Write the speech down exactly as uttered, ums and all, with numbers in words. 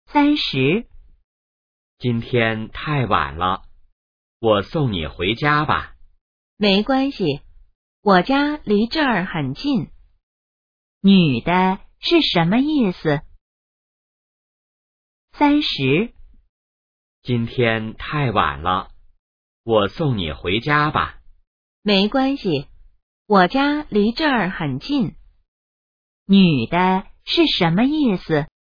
三十。 今天太晚了，我送你回家吧。 没关系，我家离这儿很近。女的是什么意思？三十。 今天太晚了，我送你回家吧。 没关系，我家离这儿很近。女的是什么意思？